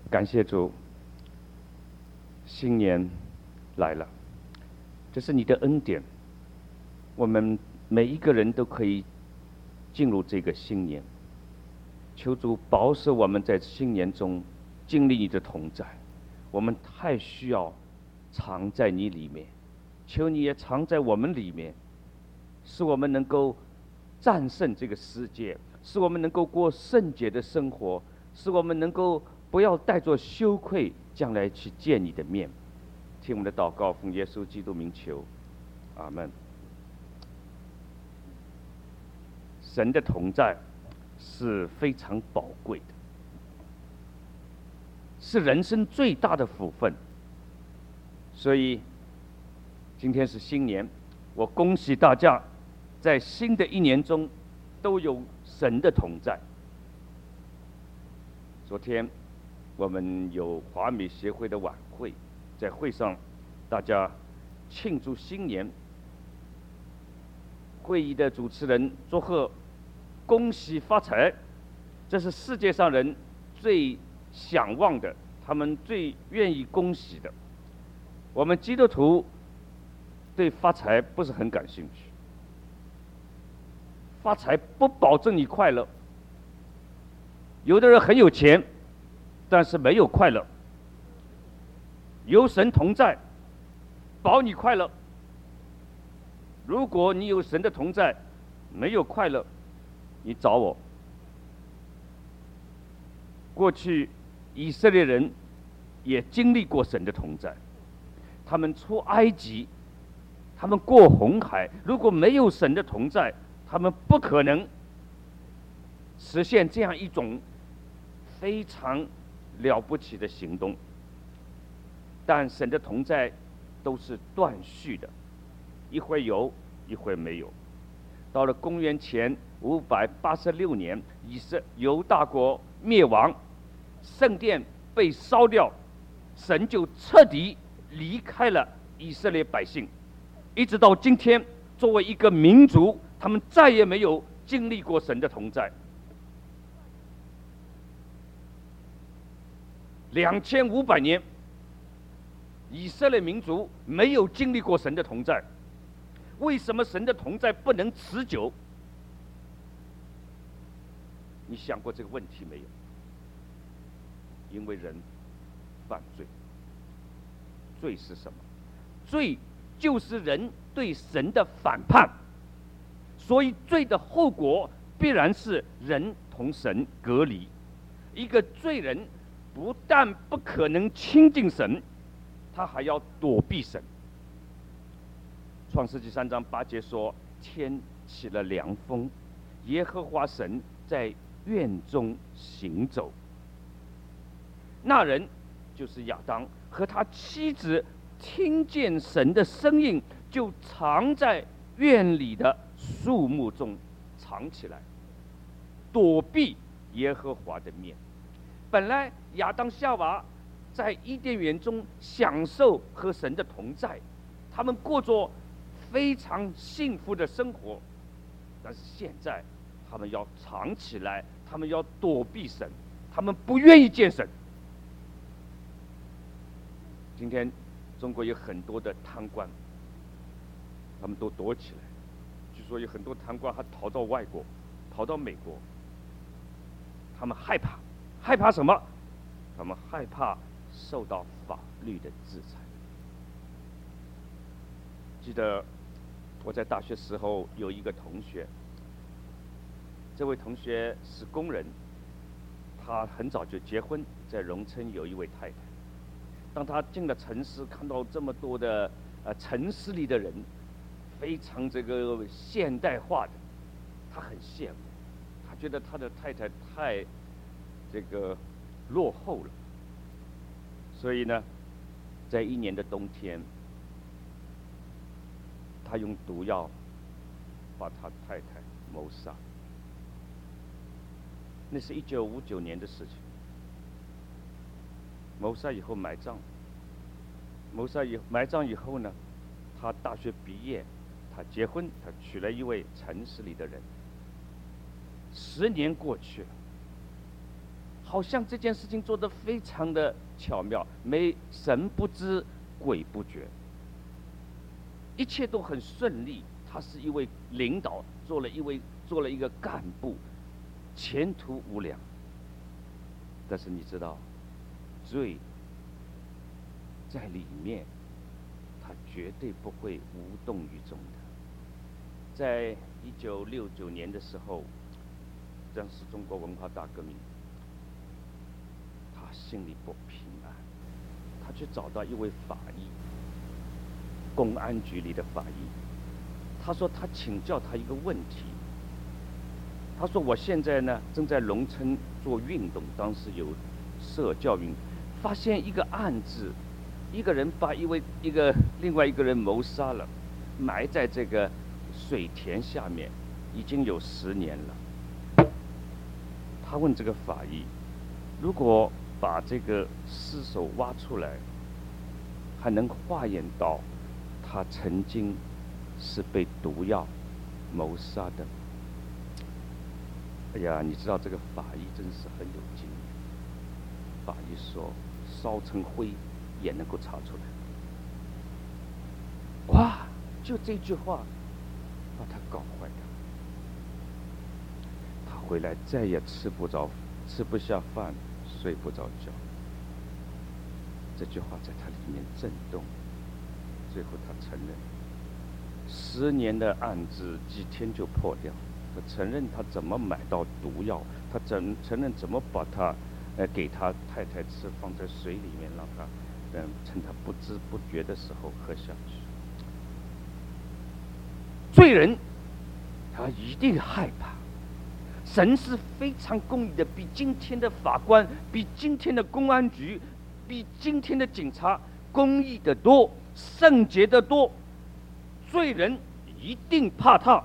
感谢主，新年来了，这是你的恩典，我们每一个人都可以进入这个新年。求主保守我们在新年中经历你的同在，我们太需要藏在你里面，求你也藏在我们里面，使我们能够战胜这个世界，使我们能够过圣洁的生活，使我们能够不要带着羞愧将来去见你的面。听我们的祷告，奉耶稣基督名求，阿们。神的同在是非常宝贵的，是人生最大的福分。所以今天是新年，我恭喜大家在新的一年中都有神的同在。昨天我们有华美协会的晚会，在会上大家庆祝新年，会议的主持人祝贺恭喜发财，这是世界上人最想望的，他们最愿意恭喜的。我们基督徒对发财不是很感兴趣，发财不保证你快乐。有的人很有钱，但是没有快乐。有神同在，保你快乐。如果你有神的同在，没有快乐，你找我。过去以色列人也经历过神的同在，他们出埃及，他们过红海，如果没有神的同在，他们不可能实现这样一种非常了不起的行动。但神的同在都是断续的，一会有，一会没有。到了公元前586年，犹大国灭亡，圣殿被烧掉，神就彻底离开了以色列百姓。一直到今天，作为一个民族，他们再也没有经历过神的同在。2500年，以色列民族没有经历过神的同在。为什么神的同在不能持久？你想过这个问题没有？因为人犯罪。罪是什么？罪就是人对神的反叛，所以罪的后果必然是人同神隔离。一个罪人不但不可能亲近神，他还要躲避神。创世纪3章8节说：天起了凉风，耶和华神在院中行走。那人就是亚当，和他妻子听见神的声音，就藏在院里的树木中藏起来，躲避耶和华的面。本来亚当夏娃在伊甸园中享受和神的同在，他们过着非常幸福的生活，但是现在他们要藏起来，他们要躲避神，他们不愿意见神。今天中国有很多的贪官，他们都躲起来，据说有很多贪官还逃到外国，逃到美国。他们害怕，害怕什么？他们害怕受到法律的制裁。记得我在大学时候有一个同学，这位同学是工人，他很早就结婚，在荣村有一位太太。当他进了城市，看到这么多的城市里的人非常这个现代化的，他很羡慕，他觉得他的太太太这个落后了。所以呢，在一年的冬天，他用毒药把他太太谋杀。那是1959年的事情。谋杀以后埋葬，埋葬以后呢，他大学毕业，他结婚，他娶了一位城市里的人。10年过去了， 好像这件事情做得非常的巧妙，神不知鬼不觉，一切都很顺利。他是一位领导，做了一个干部，前途无量。但是你知道，罪在里面，他绝对不会无动于衷的。在1969年的时候，当时中国文化大革命，他心里不平安，他去找到一位法医，公安局里的法医。他说他请教他一个问题，他说我现在呢正在农村做运动，当时有社教运动，发现一个案子，一个人把另外一个人谋杀了，埋在这个水田下面，已经有10年了。他问这个法医，如果把这个尸首挖出来，还能化验到他曾经是被毒药谋杀的。哎呀，你知道这个法医真是很有经验。法医说，烧成灰也能够查出来。哇，就这句话把他搞坏了。他回来再也吃不下饭，睡不着觉。这句话在他里面震动。最后他承认，10年的案子几天就破掉。他承认他怎么买到毒药，他承认怎么把它给他太太吃，放在水里面让他趁他不知不觉的时候喝下去。罪人他一定害怕，神是非常公义的，比今天的法官，比今天的公安局，比今天的警察公义的多，圣洁的多。罪人一定怕他，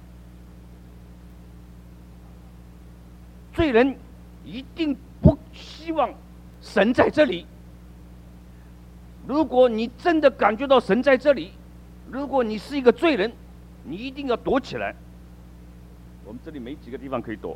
罪人一定不希望神在这里。如果你真的感觉到神在这里，如果你是一个罪人，你一定要躲起来。我们这里没几个地方可以躲，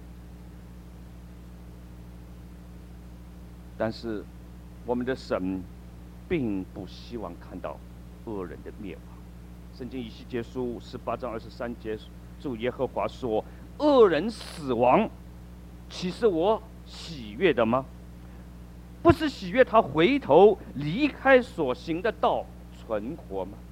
但是我们的神并不希望看到恶人的灭亡。圣经以西结书18章23节，主耶和华说：“恶人死亡，岂是我喜悦的吗？不是喜悦他回头离开所行的道，存活吗？”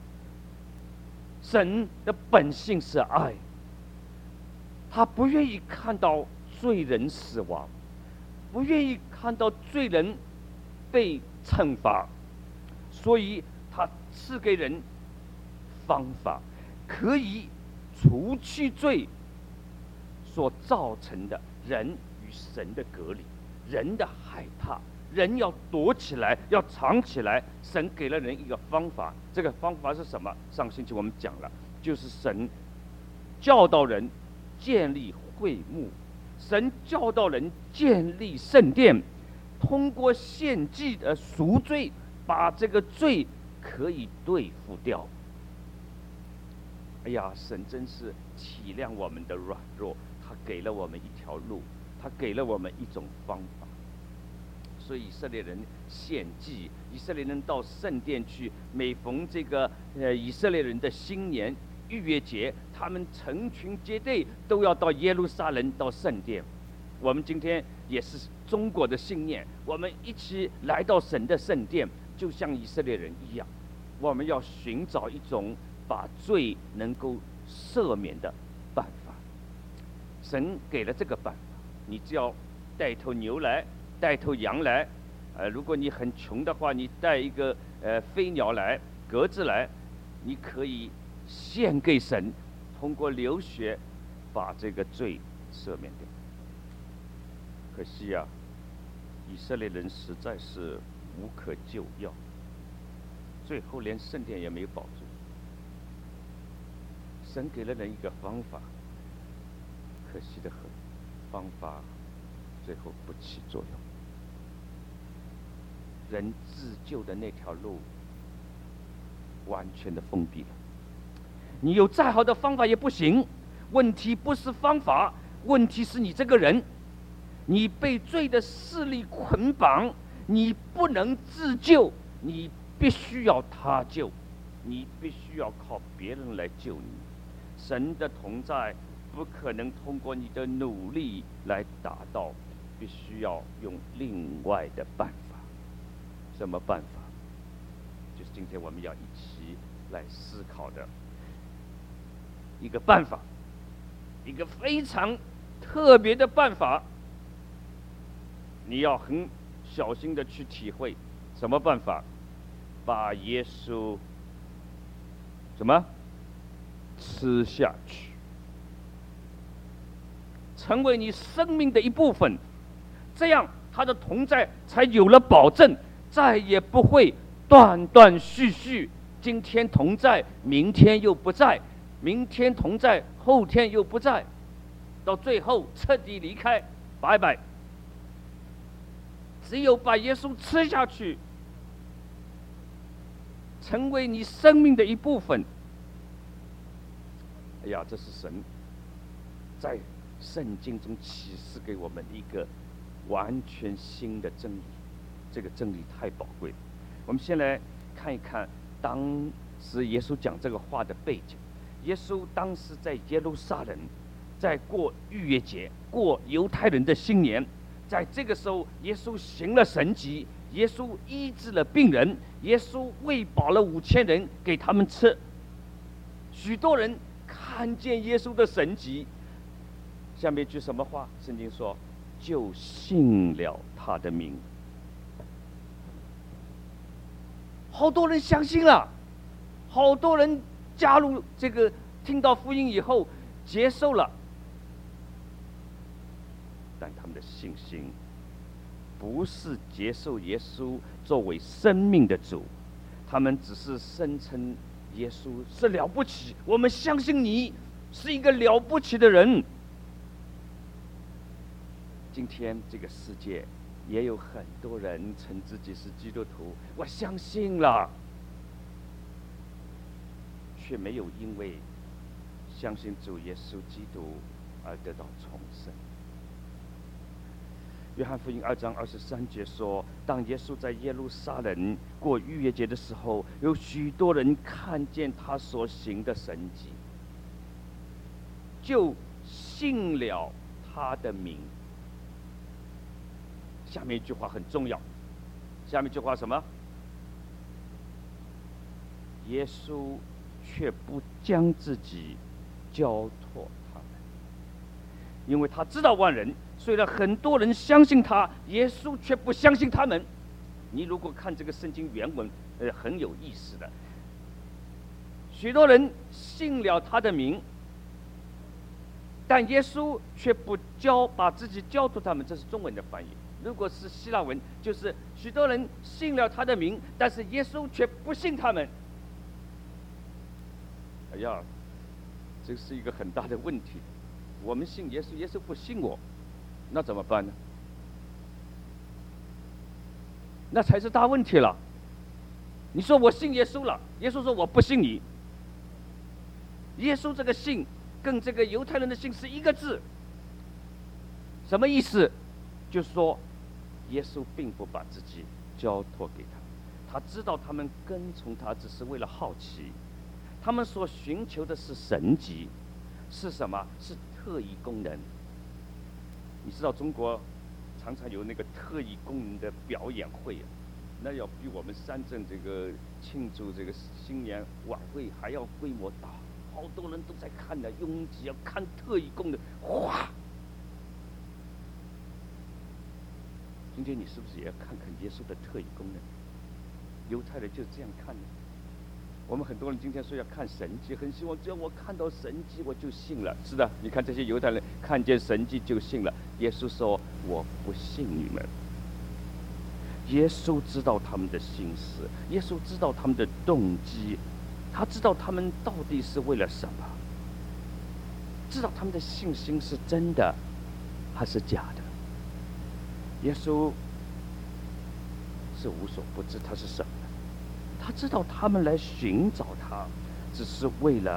神的本性是爱，他不愿意看到罪人死亡，不愿意看到罪人被惩罚，所以他赐给人方法，可以除去罪所造成的人与神的隔离，人的害怕，人要躲起来，要藏起来。神给了人一个方法，这个方法是什么？上星期我们讲了，就是神教导人建立会幕，神教导人建立圣殿，通过献祭的赎罪，把这个罪可以对付掉。哎呀，神真是体谅我们的软弱，他给了我们一条路，他给了我们一种方法。所以以色列人献祭，以色列人到圣殿去，每逢这个以色列人的新年逾越节，他们成群结队都要到耶路撒冷，到圣殿。我们今天也是中国的信念，我们一起来到神的圣殿，就像以色列人一样，我们要寻找一种把罪能够赦免的办法。神给了这个办法，你只要带头牛来，带头羊来，如果你很穷的话，你带一个飞鸟来，鸽子来，你可以献给神，通过流血把这个罪赦免掉。可惜啊，以色列人实在是无可救药，最后连圣殿也没有保住。神给了人一个方法，可惜的很，方法最后不起作用，人自救的那条路完全的封闭了。你有再好的方法也不行，问题不是方法，问题是你这个人。 你被罪的势力捆绑，你不能自救，你必须要他救，你必须要靠别人来救你。神的同在不可能通过你的努力来达到，必须要用另外的办法。什么办法？就是今天我们要一起来思考的一个办法，一个非常特别的办法。你要很小心的去体会。什么办法？把耶稣什么吃下去，成为你生命的一部分，这样他的同在才有了保证，再也不会断断续续，今天同在，明天又不在，明天同在，后天又不在，到最后彻底离开，拜拜。只有把耶稣吃下去，成为你生命的一部分。哎呀，这是神在圣经中启示给我们一个完全新的真理，这个真理太宝贵了。我们先来看一看当时耶稣讲这个话的背景。耶稣当时在耶路撒冷，在过逾越节，过犹太人的新年。在这个时候，耶稣行了神迹，耶稣医治了病人，耶稣喂饱了5000人，给他们吃。许多人看见耶稣的神迹，下面一句什么话？圣经说，就信了他的名。好多人相信了，好多人加入这个，听到福音以后接受了。但他们的信心不是接受耶稣作为生命的主，他们只是声称耶稣是了不起，我们相信你是一个了不起的人。今天这个世界也有很多人称自己是基督徒，我相信了，却没有因为相信主耶稣基督而得到重生。约翰福音2章23节说，当耶稣在耶路撒冷过逾越节的时候，有许多人看见他所行的神迹，就信了他的名。下面一句话很重要，下面一句话什么？耶稣却不将自己交托他们，因为他知道万人，虽然很多人相信他，耶稣却不相信他们。你如果看这个圣经原文，很有意思的。许多人信了他的名，但耶稣却不把自己交托他们，这是中文的翻译。如果是希腊文，就是许多人信了他的名，但是耶稣却不信他们。哎呀，这是一个很大的问题。我们信耶稣，耶稣不信我，那怎么办呢？那才是大问题了。你说我信耶稣了，耶稣说我不信你。耶稣这个信跟这个犹太人的信是一个字，什么意思？就是说耶稣并不把自己交托给他，他知道他们跟从他只是为了好奇，他们所寻求的是神迹，是什么？是特异功能。你知道中国常常有那个特异功能的表演会，那要比我们深圳这个庆祝这个新年晚会还要规模大，好多人都在看的，拥挤要看特异功能，哗！今天你是不是也要看看耶稣的特异功能？犹太人就这样看的。我们很多人今天说要看神迹，很希望只要我看到神迹我就信了。是的，你看这些犹太人看见神迹就信了。耶稣说我不信你们。耶稣知道他们的心思，耶稣知道他们的动机，他知道他们到底是为了什么，知道他们的信心是真的还是假的。耶稣是无所不知，他是什么？他知道他们来寻找他，只是为了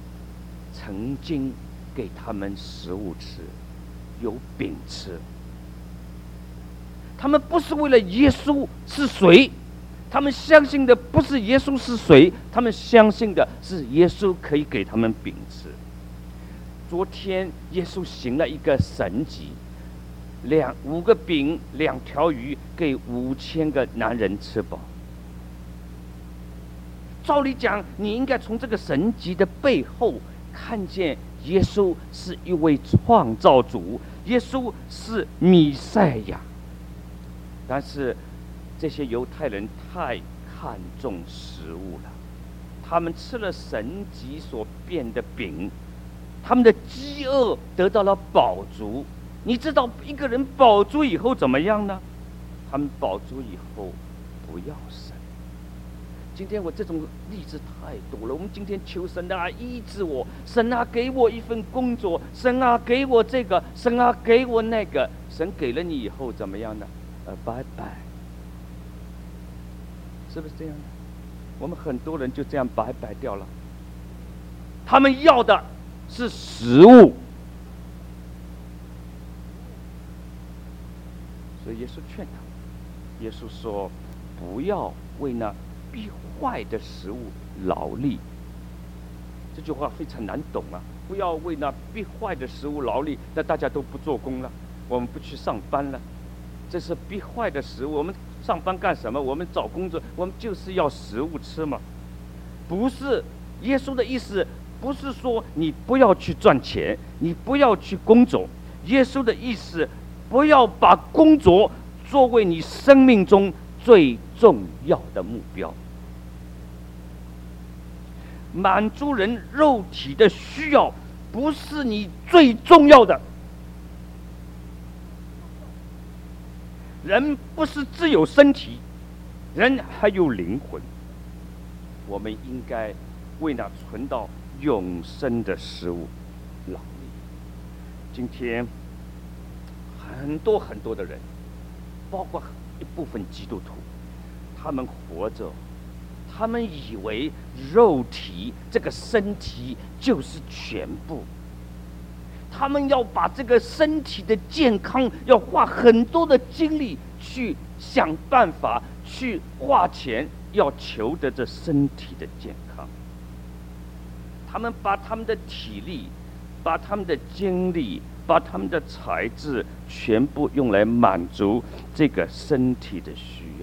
曾经给他们食物吃，有饼吃。 他们不是为了耶稣是谁，他们相信的不是耶稣是谁，他们相信的是耶稣可以给他们饼吃。昨天耶稣行了一个神迹，5个饼2条鱼给5000个男人吃饱。照理讲，你应该从这个神迹的背后看见耶稣是一位创造主，耶稣是弥赛亚。但是这些犹太人太看重食物了，他们吃了神迹所变的饼，他们的饥饿得到了饱足。你知道一个人饱足以后怎么样呢？他们饱足以后不要神。今天我这种例子太多了，我们今天求神啊医治我，神啊给我一份工作，神啊给我这个，神啊给我那个。神给了你以后怎么样呢？拜拜，是不是这样的？我们很多人就这样拜拜掉了。他们要的是食物，所以耶稣劝他，耶稣说不要为那必坏的食物劳力。这句话非常难懂啊！不要为那必坏的食物劳力，那大家都不做工了，我们不去上班了。这是必坏的食物，我们上班干什么？我们找工作，我们就是要食物吃嘛。不是耶稣的意思，不是说你不要去赚钱，你不要去工作。耶稣的意思，不要把工作作为你生命中最重要的目标。满足人肉体的需要，不是你最重要的。人不是只有身体，人还有灵魂。我们应该为那存到永生的食物劳力。今天很多的人，包括一部分基督徒，他们活着，他们以为肉体这个身体就是全部。他们要把这个身体的健康，要花很多的精力去想办法，去花钱，要求得这身体的健康。他们把他们的体力，把他们的精力，把他们的才智，全部用来满足这个身体的需要。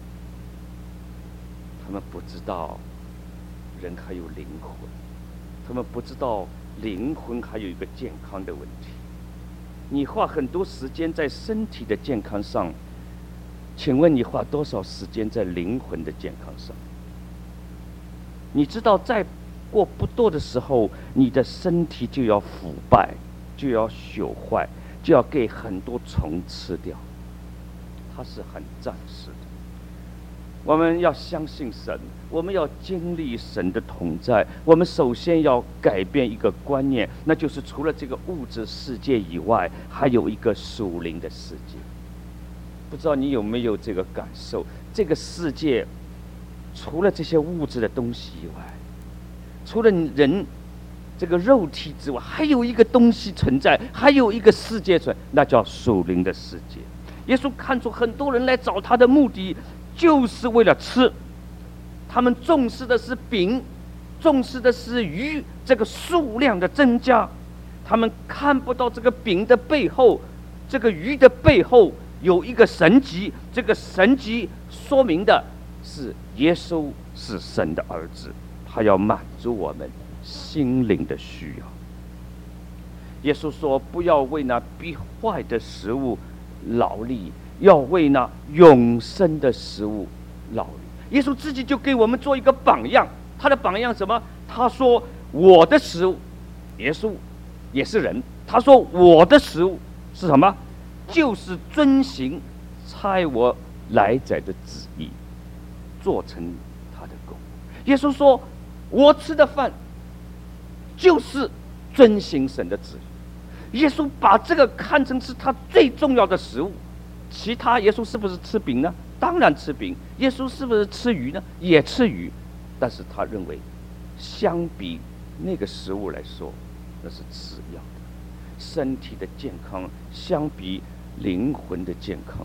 他们不知道人还有灵魂，他们不知道灵魂还有一个健康的问题。你花很多时间在身体的健康上，请问你花多少时间在灵魂的健康上？你知道再过不多的时候，你的身体就要腐败，就要朽坏，就要给很多虫吃掉。它是很暂时的。我们要相信神，我们要经历神的同在。我们首先要改变一个观念，那就是除了这个物质世界以外，还有一个属灵的世界。不知道你有没有这个感受？这个世界除了这些物质的东西以外，除了人这个肉体之外，还有一个东西存在，还有一个世界存在，那叫属灵的世界。耶稣看出很多人来找他的目的就是为了吃，他们重视的是饼，重视的是鱼这个数量的增加，他们看不到这个饼的背后，这个鱼的背后有一个神迹，这个神迹说明的是耶稣是神的儿子，他要满足我们心灵的需要。耶稣说不要为那必坏的食物劳力，要为那永生的食物劳力。耶稣自己就给我们做一个榜样，他的榜样什么？他说我的食物，耶稣也是人，他说我的食物是什么？就是遵行差我来者的旨意，做成他的工。耶稣说我吃的饭就是遵行神的旨意。耶稣把这个看成是他最重要的食物。其他耶稣是不是吃饼呢？当然吃饼。耶稣是不是吃鱼呢？也吃鱼。但是他认为相比那个食物来说，那是次要的。身体的健康相比灵魂的健康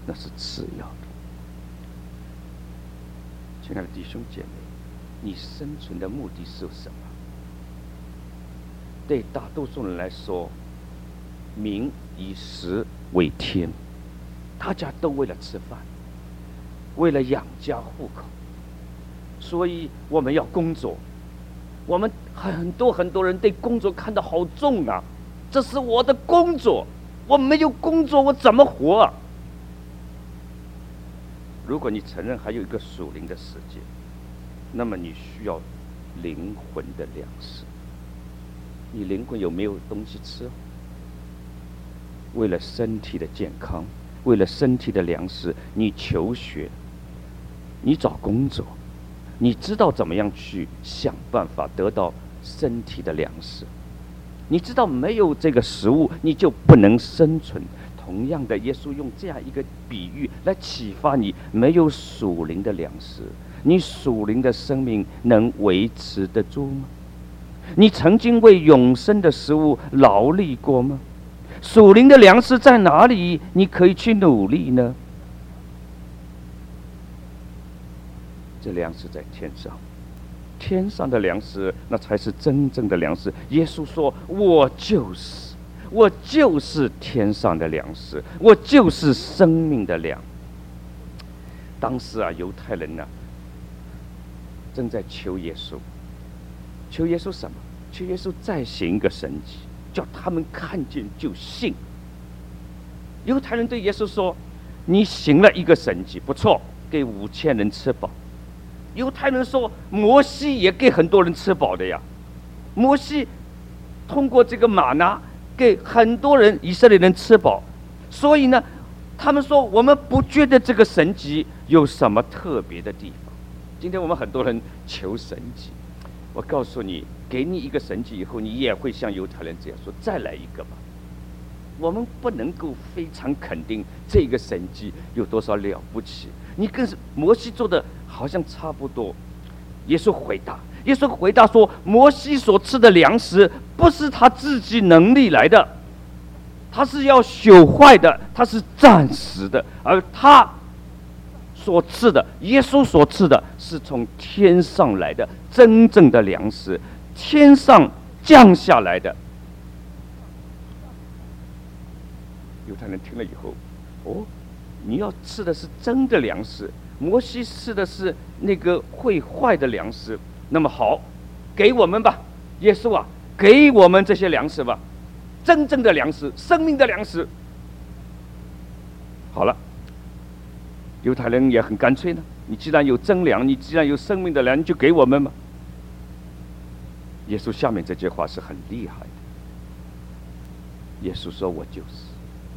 那是次要的。亲爱的弟兄姐妹，你生存的目的是什么？对大多数人来说，民以食为天，大家都为了吃饭，为了养家糊口，所以我们要工作。我们很多人对工作看得好重啊，这是我的工作，我没有工作我怎么活啊？如果你承认还有一个属灵的世界，那么你需要灵魂的粮食。你灵魂有没有东西吃？为了身体的健康，为了身体的粮食，你求学，你找工作，你知道怎么样去想办法得到身体的粮食。你知道没有这个食物，你就不能生存。同样的，耶稣用这样一个比喻来启发你：没有属灵的粮食，你属灵的生命能维持得住吗？你曾经为永生的食物劳力过吗？属灵的粮食在哪里？你可以去努力呢？这粮食在天上，天上的粮食那才是真正的粮食。耶稣说：“我就是天上的粮食，我就是生命的粮。”当时啊，犹太人呢，正在求耶稣。求耶稣什么？求耶稣再行一个神迹，叫他们看见就信。犹太人对耶稣说：“你行了一个神迹，不错，给5000人吃饱。”犹太人说：“摩西也给很多人吃饱的呀，摩西通过这个玛拿给很多人以色列人吃饱。”所以呢，他们说我们不觉得这个神迹有什么特别的地方。今天我们很多人求神迹。我告诉你，给你一个神迹以后，你也会像犹太人这样说：“再来一个吧。”我们不能够非常肯定这个神迹有多少了不起。你跟摩西做的好像差不多。耶稣回答说：“摩西所吃的粮食不是他自己能力来的，他是要朽坏的，他是暂时的，而他所吃的，耶稣所吃的是从天上来的真正的粮食，天上降下来的。”犹太人听了以后，哦，你要吃的是真的粮食，摩西吃的是那个会坏的粮食。那么好，给我们吧，耶稣啊，给我们这些粮食吧，真正的粮食，生命的粮食。好了。犹太人也很干脆呢，你既然有真粮，你既然有生命的粮，你就给我们嘛。耶稣下面这句话是很厉害的。耶稣说：“我就是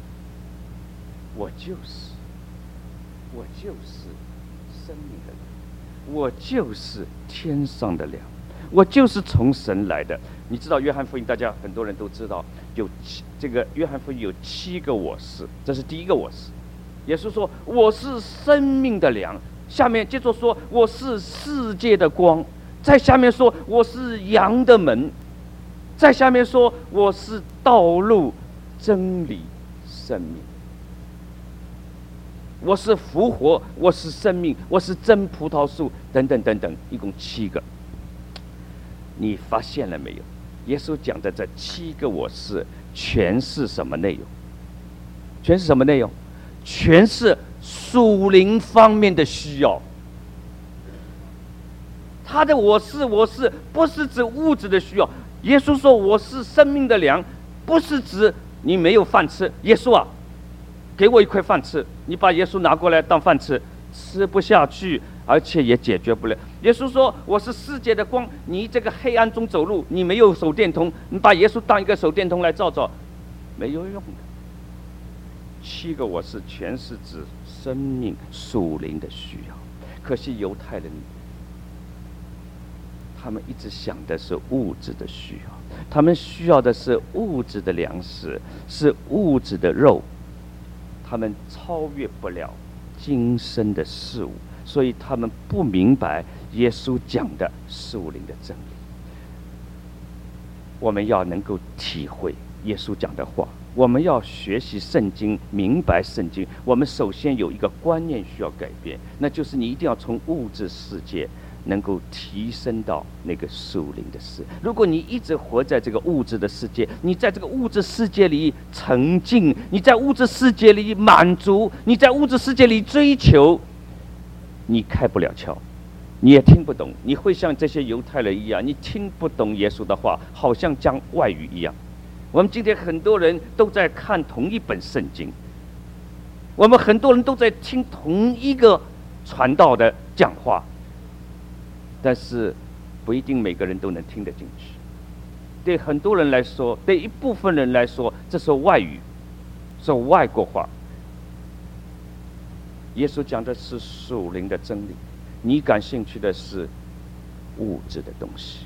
生命的粮，我就是天上的粮，我就是从神来的。”你知道约翰福音，大家很多人都知道，这个约翰福音有7个我是，这是第一个我是。耶稣说：“我是生命的粮。”下面接着说：“我是世界的光。”再下面说：“我是羊的门。”再下面说：“我是道路、真理、生命。”我是复活，我是生命，我是真葡萄树，等等等等，一共7个。你发现了没有？耶稣讲的这7个我是，全是什么内容？全是什么内容？全是属灵方面的需要。他的我是不是指物质的需要？耶稣说我是生命的粮，不是指你没有饭吃。耶稣啊，给我一块饭吃。你把耶稣拿过来当饭吃，吃不下去，而且也解决不了。耶稣说我是世界的光，你这个黑暗中走路，你没有手电筒，你把耶稣当一个手电筒来照照，没有用的。7个我是全是指生命属灵的需要。可惜犹太人他们一直想的是物质的需要，他们需要的是物质的粮食，是物质的肉，他们超越不了今生的事物，所以他们不明白耶稣讲的属灵的真理。我们要能够体会耶稣讲的话， 我们要学习圣经，明白圣经，我们首先有一个观念需要改变，那就是你一定要从物质世界能够提升到那个属灵的世界。如果你一直活在这个物质的世界，你在这个物质世界里沉浸，你在物质世界里满足，你在物质世界里追求，你开不了窍，你也听不懂，你会像这些犹太人一样，你听不懂耶稣的话，好像讲外语一样。我们今天很多人都在看同一本圣经，我们很多人都在听同一个传道的讲话，但是不一定每个人都能听得进去。对很多人来说，对一部分人来说，这是外语，是外国话。耶稣讲的是属灵的真理，你感兴趣的是物质的东西。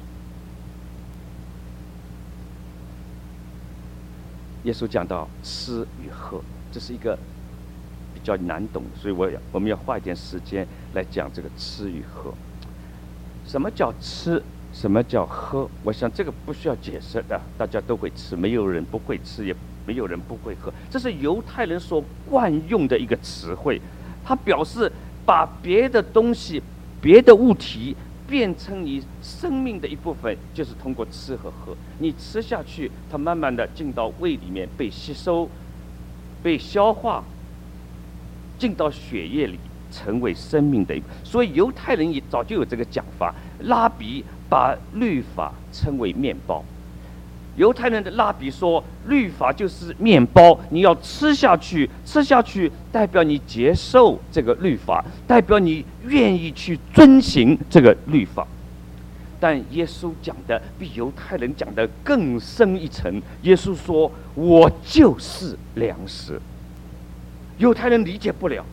耶稣讲到吃与喝，这是一个比较难懂的，所以我们要花一点时间来讲这个吃与喝。什么叫吃？什么叫喝？我想这个不需要解释的，大家都会吃，没有人不会吃，也没有人不会喝。这是犹太人所惯用的一个词汇，它表示把别的东西、别的物体变成你生命的一部分，就是通过吃和喝。你吃下去，它慢慢的进到胃里面，被吸收、被消化，进到血液里，成为生命的一部分。所以犹太人也早就有这个讲法，拉比把律法称为面包。犹太人的拉比说，律法就是面包，你要吃下去，吃下去代表你接受这个律法，代表你愿意去遵行这个律法。但耶稣讲的比犹太人讲的更深一层，耶稣说，我就是粮食。犹太人理解不了，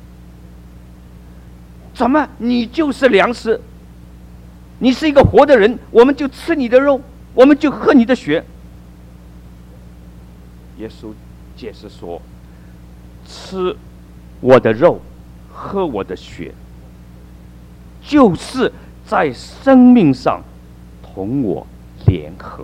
怎么你就是粮食？你是一个活的人，我们就吃你的肉，我们就喝你的血。耶稣解释说，吃我的肉，喝我的血，就是在生命上同我联合。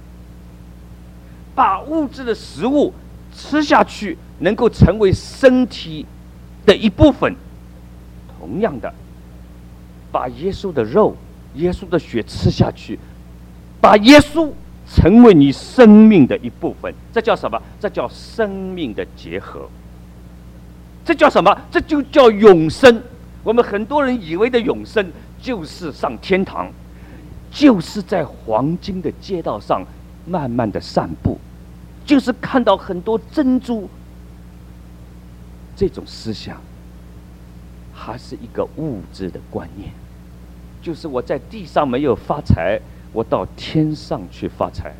把物质的食物吃下去，能够成为身体的一部分。同样的，把耶稣的肉、耶稣的血吃下去，把耶稣成为你生命的一部分，这叫什么？这叫生命的结合。这叫什么？这就叫永生。我们很多人以为的永生，就是上天堂，就是在黄金的街道上慢慢的散步，就是看到很多珍珠。这种思想还是一个物质的观念，就是我在地上没有发财，我到天上去发财。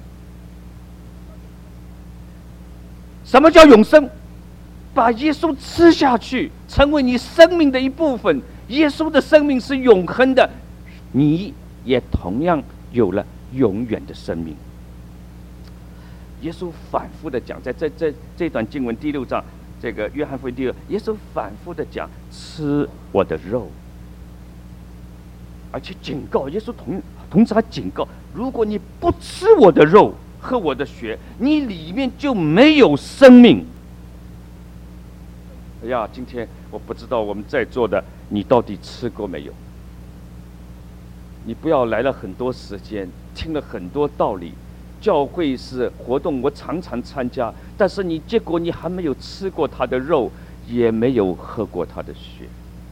什么叫永生？把耶稣吃下去，成为你生命的一部分。耶稣的生命是永恒的，你也同样有了永远的生命。耶稣反复的讲，在这段经文第6章，这个约翰福音第2，耶稣反复的讲，吃我的肉，而且警告，耶稣同时还警告，如果你不吃我的肉，喝我的血，你里面就没有生命。哎呀，今天我不知道我们在座的你到底吃过没有？你不要来了很多时间，听了很多道理，教会是活动我常常参加，但是结果你还没有吃过他的肉，也没有喝过他的血。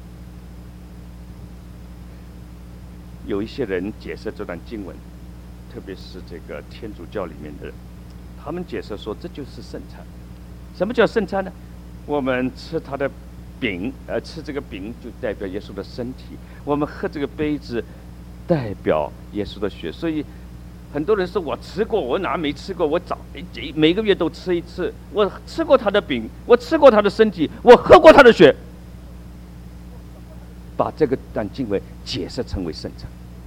有一些人解释这段经文，特别是这个天主教里面的人，他们解释说这就是圣餐。什么叫圣餐呢？我们吃他的饼，吃这个饼就代表耶稣的身体；我们喝这个杯子，代表耶稣的血。所以很多人说我吃过，我哪没吃过？我每个月都吃一次。我吃过他的饼，我吃过他的身体，我喝过他的血。把这个段经文解释成为圣餐。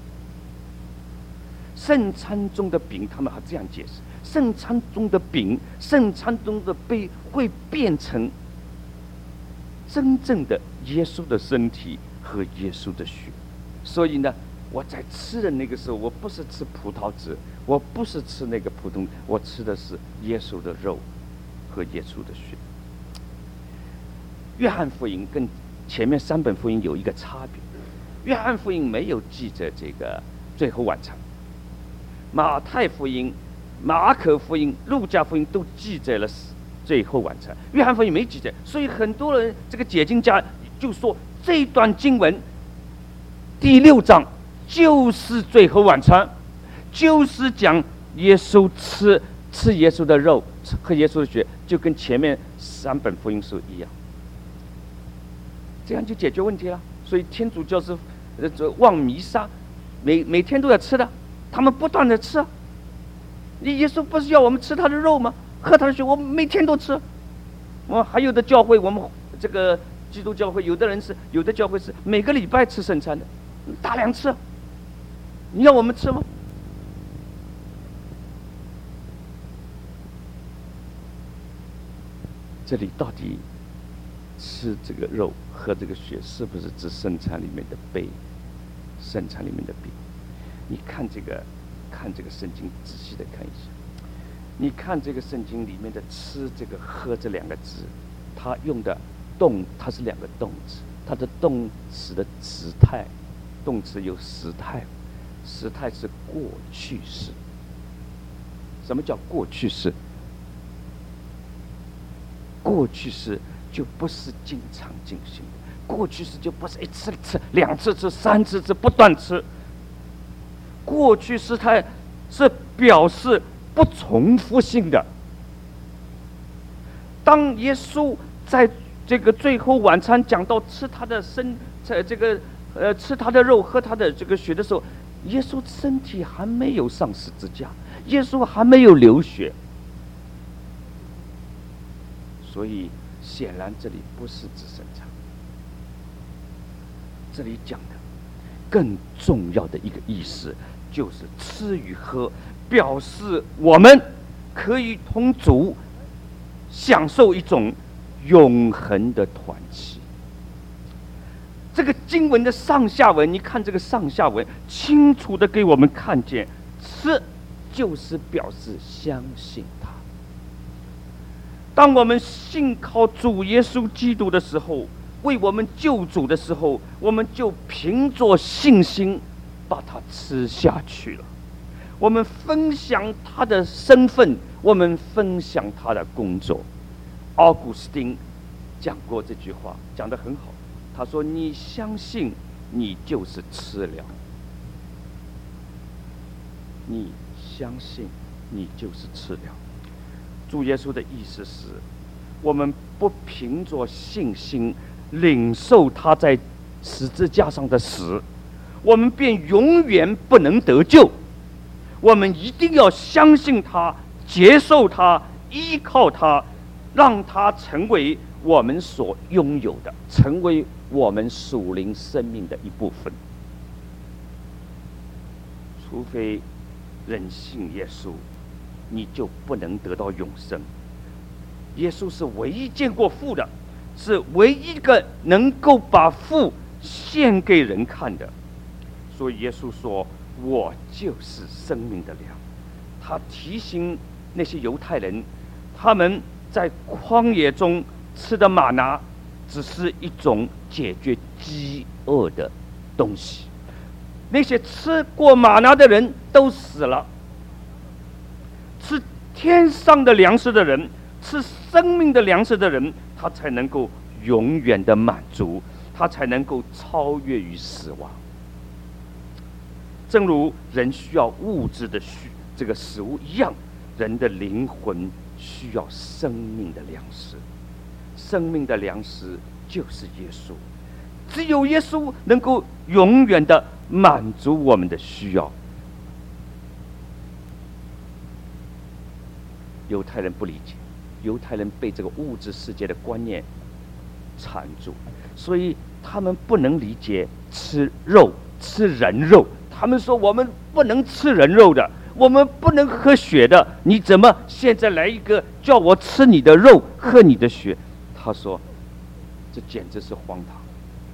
圣餐中的饼，他们还这样解释：圣餐中的饼、圣餐中的杯会变成真正的耶稣的身体和耶稣的血。所以呢，我在吃的那个时候，我不是吃葡萄汁，我不是吃那个普通，我吃的是耶稣的肉喝耶稣的血。约翰福音跟前面3本福音有一个差别，约翰福音没有记着这个最后晚餐，马太福音、马可福音、路加福音都记载了最后晚餐，约翰福音没记载，所以很多人这个解经家就说这段经文第6章就是最后晚餐，就是讲耶稣吃耶稣的肉，喝耶稣的血，就跟前面3本福音书一样，这样就解决问题了。所以天主教是望弥撒，每天都要吃的，他们不断的吃啊。耶稣不是要我们吃他的肉吗？喝他的血，我们每天都吃。还有的教会，我们这个基督教会，有的教会是每个礼拜吃圣餐的，大量吃。你要我们吃吗？这里到底吃这个肉喝这个血，是不是指圣餐里面的杯，圣餐里面的饼？你看这个圣经，仔细的看一下。你看这个圣经里面的吃这个喝这2个字，它用的它是2个动词，它的动词的时态，动词有时态，时态是过去式。什么叫过去式？过去式就不是经常进行的，过去式就不是1次吃、2次吃、3次吃，不断吃。过去时态是表示不重复性的。当耶稣在这个最后晚餐讲到吃他的吃他的肉、喝他的这个血的时候，耶稣身体还没有上十字架，耶稣还没有流血，所以显然这里不是指圣餐。这里讲的更重要的一个意思，就是吃与喝表示我们可以同主享受一种永恒的团契。这个经文的上下文，你看这个上下文清楚的给我们看见，吃就是表示相信他。当我们信靠主耶稣基督的时候，为我们救主的时候，我们就凭着信心把它吃下去了。我们分享他的身份，我们分享他的工作。奥古斯丁讲过这句话，讲得很好。他说：“你相信，你就是吃了；你相信，你就是吃了。”主耶稣的意思是，我们不凭着信心领受他在十字架上的死，我们便永远不能得救。我们一定要相信他，接受他，依靠他，让他成为我们所拥有的，成为我们属灵生命的一部分。除非人信耶稣，你就不能得到永生。耶稣是唯一见过父的，是唯一一个能够把父献给人看的。所以耶稣说：“我就是生命的粮。”他提醒那些犹太人，他们在旷野中吃的玛拿只是一种解决饥饿的东西。那些吃过玛拿的人都死了，吃天上的粮食的人，吃生命的粮食的人，他才能够永远的满足，他才能够超越于死亡。正如人需要物质的这个食物一样，人的灵魂需要生命的粮食。生命的粮食就是耶稣，只有耶稣能够永远的满足我们的需要。犹太人不理解，犹太人被这个物质世界的观念缠住，所以他们不能理解吃肉、吃人肉。他们说我们不能吃人肉的，我们不能喝血的，你怎么现在来一个叫我吃你的肉、喝你的血？他说，这简直是荒唐。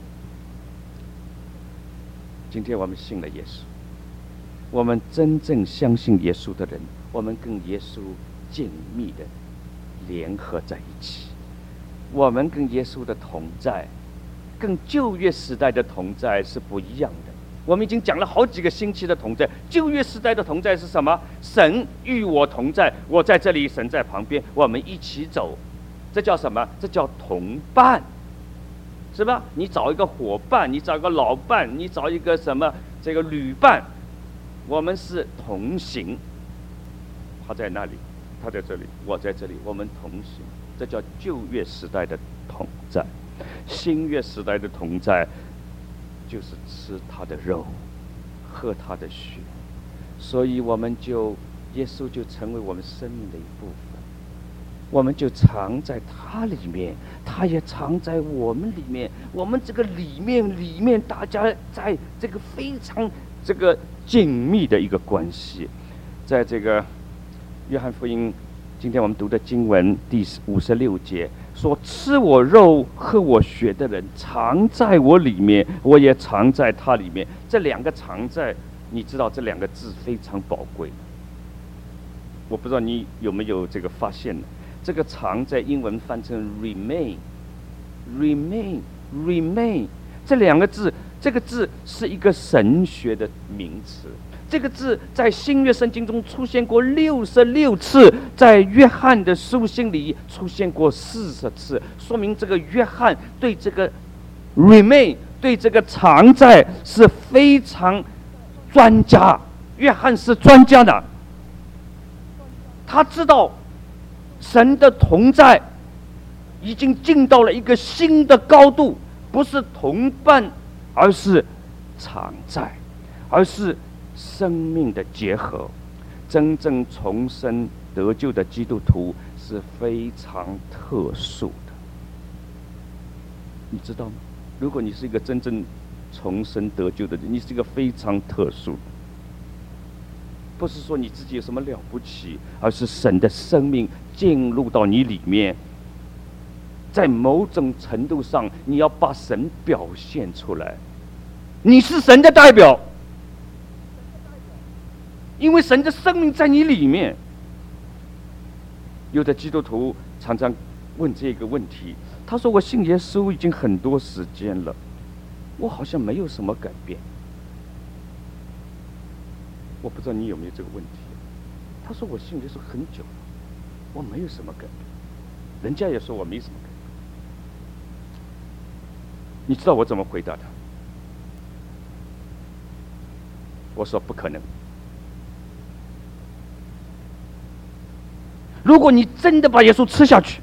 今天我们信了耶稣，我们真正相信耶稣的人，我们跟耶稣紧密的联合在一起。我们跟耶稣的同在，跟旧约时代的同在是不一样的。我们已经讲了好几个星期的同在。旧约时代的同在是什么？神与我同在，我在这里，神在旁边，我们一起走，这叫什么？这叫同伴，是吧？你找一个伙伴，你找一个老伴，你找一个什么这个旅伴，我们是同行。他在那里，他在这里，我在这里，我们同行，这叫旧约时代的同在。新约时代的同在，就是吃他的肉，喝他的血，所以我们就耶稣就成为我们生命的一部分，我们就藏在他里面，他也藏在我们里面。我们这个里面，大家在这个非常这个紧密的一个关系。在这个约翰福音，今天我们读的经文第56节说：“吃我肉、喝我血的人，藏在我里面，我也藏在他里面。”这两个藏在，你知道这两个字非常宝贵。我不知道你有没有这个发现呢？这个藏在英文翻成 remain， 这两个字，这个字是一个神学的名词。这个字在新约圣经中出现过66次，在约翰的书信里出现过40次，说明这个约翰对这个 remain， 对这个藏在是非常专家。约翰是专家的，他知道神的同在已经进到了一个新的高度，不是同伴，而是常在，而是生命的结合。真正重生得救的基督徒是非常特殊的，你知道吗？如果你是一个真正重生得救的人，你是一个非常特殊的，不是说你自己有什么了不起，而是神的生命进入到你里面，在某种程度上你要把神表现出来，你是神的代表，因为神的生命在你里面。有的基督徒常常问这个问题，他说：“我信耶稣已经很多时间了，我好像没有什么改变。”我不知道你有没有这个问题。他说：“我信耶稣很久了，我没有什么改变。”人家也说我没什么改变。你知道我怎么回答他？我说：“不可能。如果你真的把耶稣吃下去，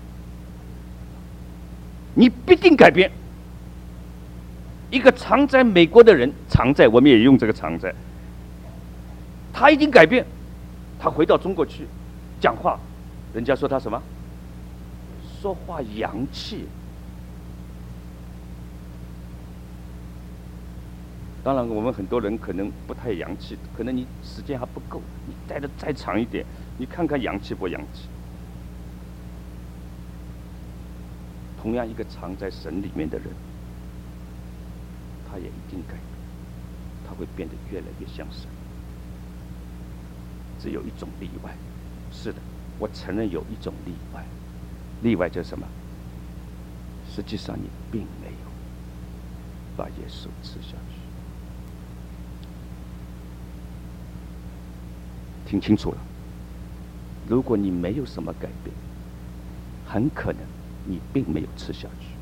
你必定改变。一个常在美国的人，常在，我们也用这个常在，他已经改变，他回到中国去讲话，人家说他什么？说话洋气。当然，我们很多人可能不太洋气，可能你时间还不够，你待得再长一点，你看看洋气不洋气。同样，一个藏在神里面的人，他也一定改变，他会变得越来越像神。只有一种例外，是的，我承认有一种例外。例外就是什么？实际上你并没有把耶稣吃下去。听清楚了，如果你没有什么改变，很可能你并没有吃下去。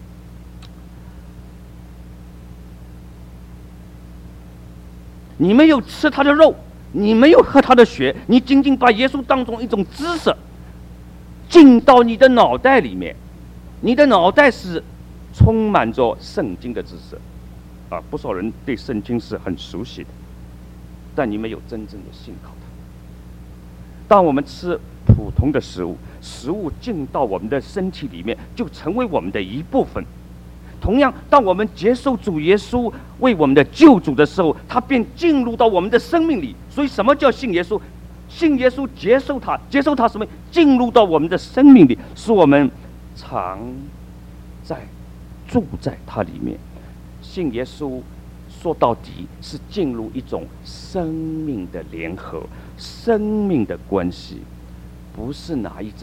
你没有吃他的肉，你没有喝他的血，你仅仅把耶稣当作一种知识进到你的脑袋里面。你的脑袋是充满着圣经的知识啊，不少人对圣经是很熟悉的，但你没有真正的信靠它。当我们吃普通的食物，食物进到我们的身体里面，就成为我们的一部分。同样，当我们接受主耶稣为我们的救主的时候，他便进入到我们的生命里。所以，什么叫信耶稣？信耶稣，接受他，接受他什么？进入到我们的生命里，使我们常在住在他里面。信耶稣说到底是进入一种生命的联合，生命的关系，不是拿一张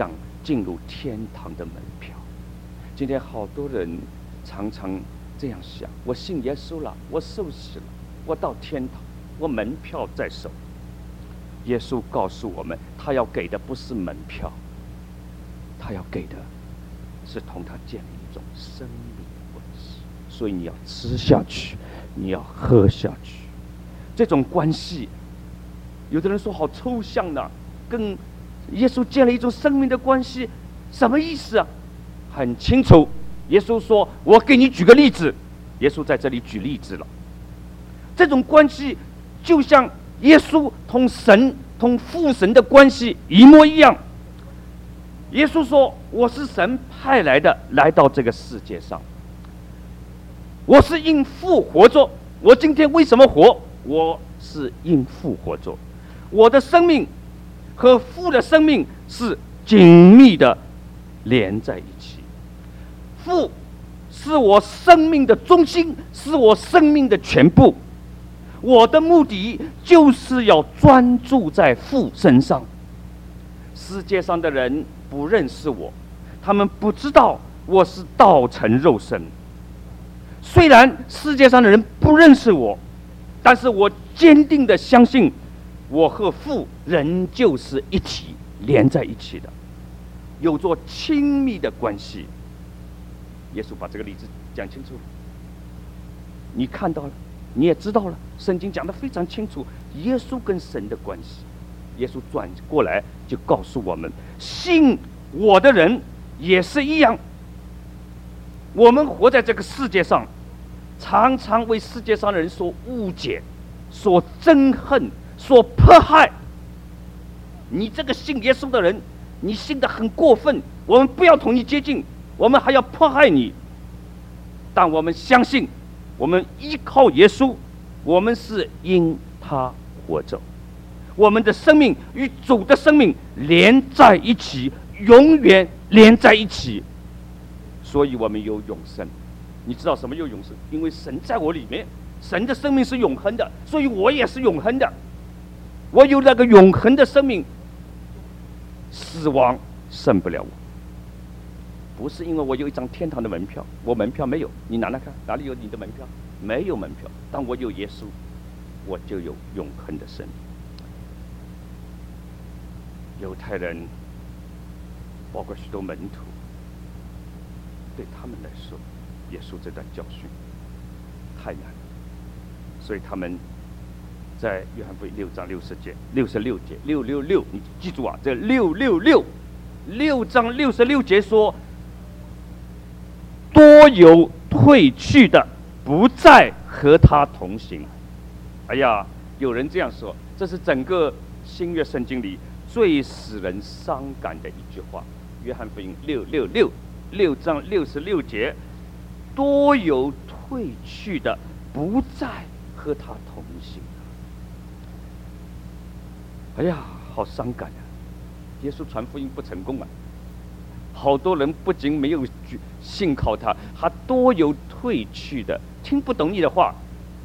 进入天堂的门票。今天好多人常常这样想：我信耶稣了，我受洗了，我到天堂，我门票在手。耶稣告诉我们，他要给的不是门票，他要给的是同他建立一种生命的关系。所以你要吃下去，你要喝下去，这种关系，有的人说好抽象的，跟耶稣建立一种生命的关系，什么意思啊？很清楚，耶稣说：“我给你举个例子。”耶稣在这里举例子了。这种关系就像耶稣同神、同父神的关系一模一样。耶稣说：“我是神派来的，来到这个世界上。我是因父活着。我今天为什么活？我是因父活着。我的生命和父的生命是紧密的连在一起。父是我生命的中心，是我生命的全部。我的目的就是要专注在父身上。世界上的人不认识我，他们不知道我是道成肉身。虽然世界上的人不认识我，但是我坚定的相信，我和父仍旧是一体，连在一起的，有着亲密的关系。耶稣把这个例子讲清楚了，你看到了，你也知道了，圣经讲得非常清楚，耶稣跟神的关系。耶稣转过来就告诉我们，信我的人也是一样。我们活在这个世界上，常常为世界上的人所误解、所憎恨、所迫害。你这个信耶稣的人，你信得很过分，我们不要同你接近，我们还要迫害你。但我们相信，我们依靠耶稣，我们是因他活着，我们的生命与主的生命连在一起，永远连在一起。所以我们有永生。你知道什么有永生？因为神在我里面，神的生命是永恒的，所以我也是永恒的。我有那个永恒的生命，死亡胜不了我。不是因为我有一张天堂的门票，我门票没有，你拿来看，哪里有你的门票？没有门票。但我有耶稣，我就有永恒的生命。犹太人，包括许多门徒，对他们来说，耶稣这段教训太难了，所以他们在约翰福音6章66节666，你记住啊，这6章66节说，多有退去的，不再和他同行。哎呀，有人这样说，这是整个新约圣经里最使人伤感的一句话。约翰福音6章66节，多有退去的，不再和他同行。哎呀，好伤感啊！耶稣传福音不成功啊，好多人不仅没有信靠他，还多有退去的，听不懂你的话。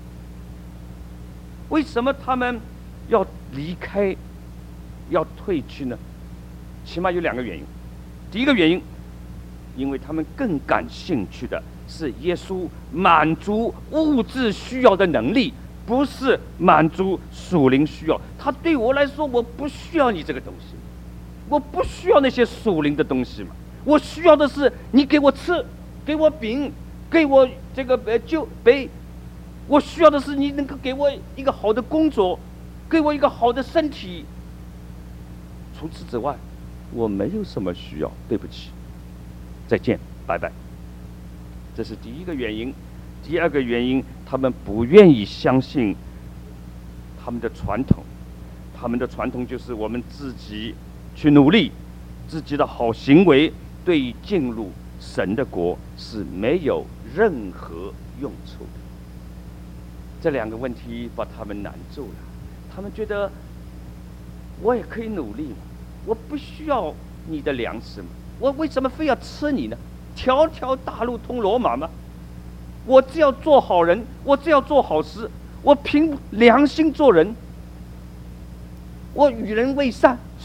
为什么他们要离开，要退去呢？起码有2个原因。第一个原因，因为他们更感兴趣的是耶稣满足物质需要的能力，不是满足属灵需要。他对我来说，我不需要你这个东西，我不需要那些属灵的东西嘛。我需要的是你给我吃，给我饼，给我这个就杯。我需要的是你能够给我一个好的工作，给我一个好的身体。除此之外，我没有什么需要。对不起，再见，拜拜。这是第一个原因。第二个原因，他们不愿意相信他们的传统。他们的传统就是我们自己去努力，自己的好行为对于进入神的国是没有任何用处的。这2个问题把他们难住了。他们觉得我也可以努力嘛，我不需要你的粮食嘛，我为什么非要吃你呢？条条大路通罗马吗？我只要做好人，我只要做好事，我凭良心做人，我与人为善，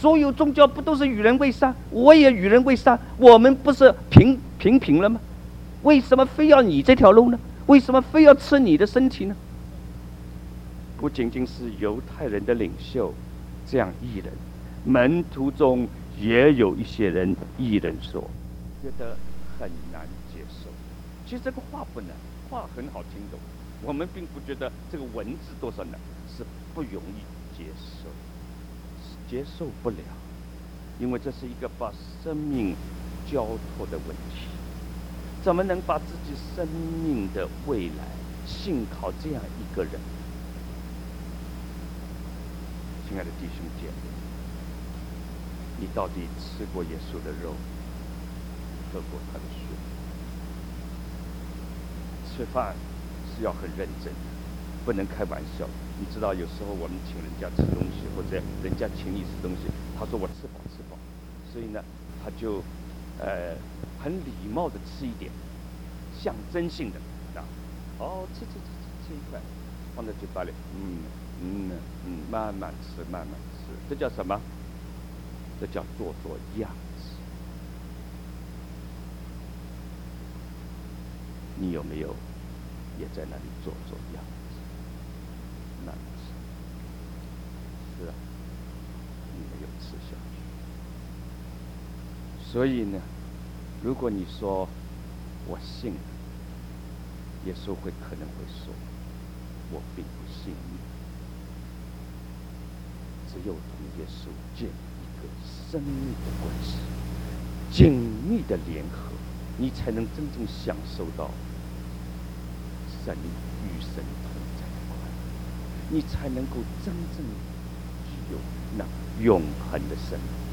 所有宗教不都是与人为善？我也与人为善，我们不是平了吗？为什么非要你这条路呢？为什么非要吃你的身体呢？不仅仅是犹太人的领袖这样议论，门徒中也有一些人议论说，觉得很难接受。其实这个话不难，话很好听懂，我们并不觉得这个文字多少难，是不容易接受，接受不了，因为这是一个把生命交托的问题。怎么能把自己生命的未来信靠这样一个人？亲爱的弟兄姐妹，你到底吃过耶稣的肉，喝过他的血？吃饭是要很认真的，不能开玩笑。你知道，有时候我们请人家吃东西，或者人家请你吃东西，他说我吃饱，所以呢，他就很礼貌的吃一点，象征性的吃一块，放在嘴巴里，慢慢吃，这叫什么？这叫做样子。你有没有也在那里做样子？慢慢吃，是啊，你没有吃下去。所以呢，如果你说我信了，耶稣可能会说，我并不信你。只有同耶稣建立一个生命的关系，紧密的联合，你才能真正享受到神与神同在的快乐，你才能够真正具有那永恒的生命。